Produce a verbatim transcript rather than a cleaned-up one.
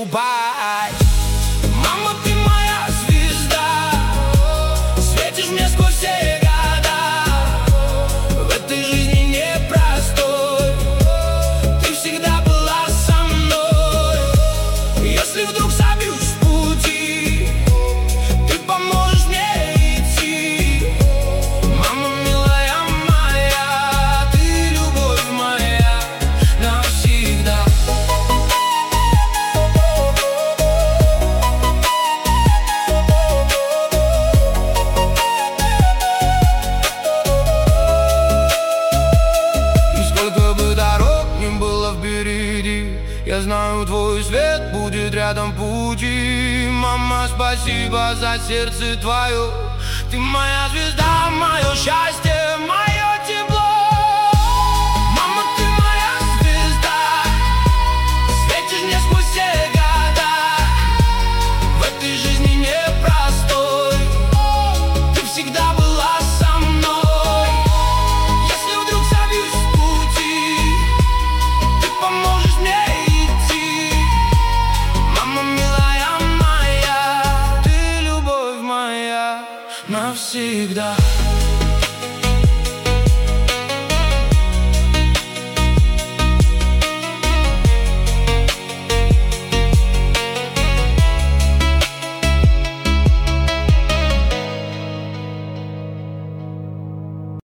врубай. Мама, ты моя звезда, светишь мне сквозь все года. В этой жизни непростой ты всегда была со мной. Если вдруг собьюсь с пути, ты поможешь мне идти. Мама, милая моя, ты любовь моя навсегда. Впереди, я знаю, твой свет будет рядом в пути. Мама, спасибо за сердце твое. Ты моя звезда, мое счастье, мое тепло. Мама, ты моя звезда, светишь мне сквозь все года. В этой жизни непростой ты всегда была со мной. Если вдруг собьюсь с пути, поможешь мне идти. Мама, милая моя, ты любовь моя навсегда.